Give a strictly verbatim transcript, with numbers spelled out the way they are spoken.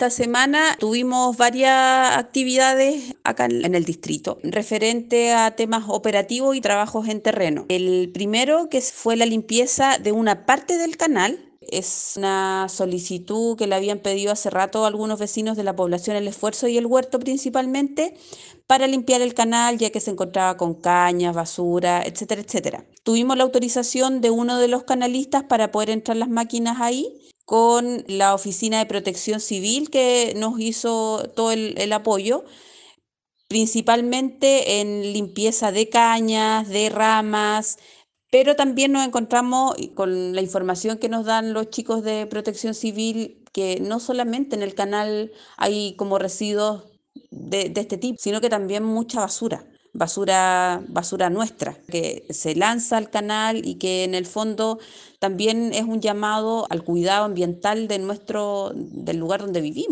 esta semana tuvimos varias actividades acá en en el distrito referente a temas operativos y trabajos en terreno. El primero que fue la limpieza de una parte del canal. Es una solicitud que le habían pedido hace rato a algunos vecinos de la población El Esfuerzo y El Huerto principalmente para limpiar el canal ya que se encontraba con cañas, basura, etcétera, etcétera. Tuvimos la autorización de uno de los canalistas para poder entrar las máquinas ahí con la Oficina de Protección Civil que nos hizo todo el, el apoyo, principalmente en limpieza de cañas, de ramas, pero también nos encontramos con la información que nos dan los chicos de Protección Civil, que no solamente en el canal hay como residuos de, de este tipo, sino que también mucha basura. Basura, basura nuestra, que se lanza al canal y que en el fondo también es un llamado al cuidado ambiental de nuestro, del lugar donde vivimos.